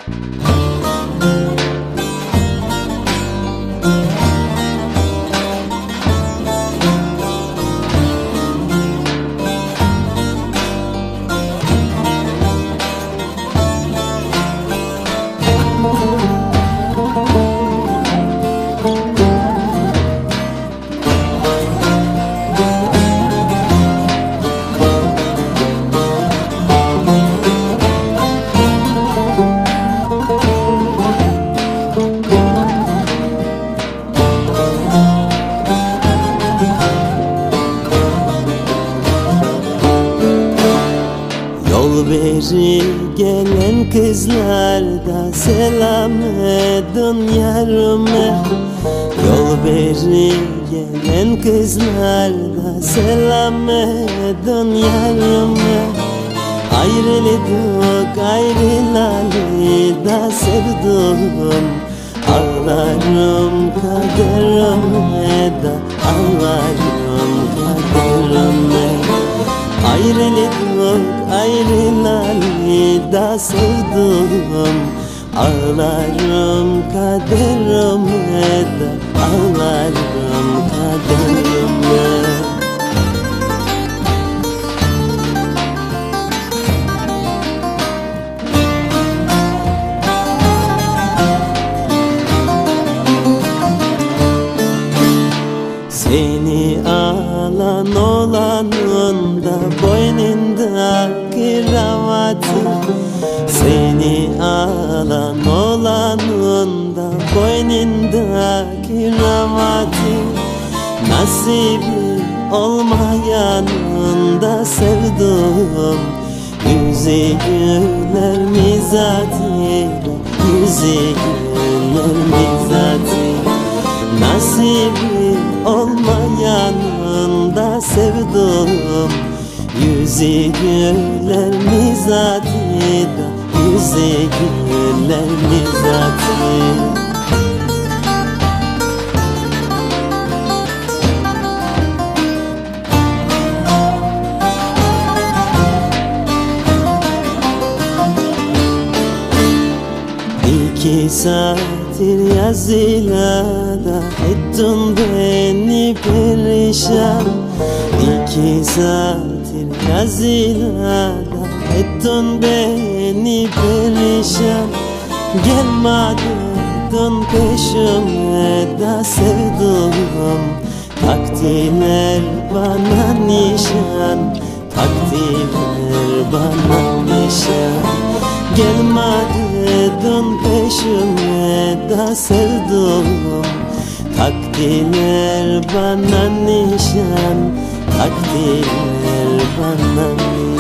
Yol beri gelen kızlar da selam edin yarime. Yol beri gelen kızlar da selam edin yarime. Ayrıldık ayrılalı da sevdim. Ağlarım kaderime da ağlarım kaderime. Ayrıldık ayrılalı da sevdim. Ağlarım kaderime de ağlarım kaderime. Seni alan olanın da boynundaki kravatı. Seni alan olanın da boynundaki kravatı. Nasibi olmayanın da sevdim. Yüzü güler mizatıyla, yüzü güler mizatıyla. Nasibi olmayanın da sevdim. Yüzü güler mizatıyla, yüzü güler mizatıyla. İki saattir yazıyla da ettin beni perişan. İki saattir yazıyla da ettin beni perişan. Gelmedin peşime da sevdim. Takdiler bana nişan, takdiler bana nişan. Gelmedin peşime da sevdim. Takdiler bana nişan, takdiler bana nişan.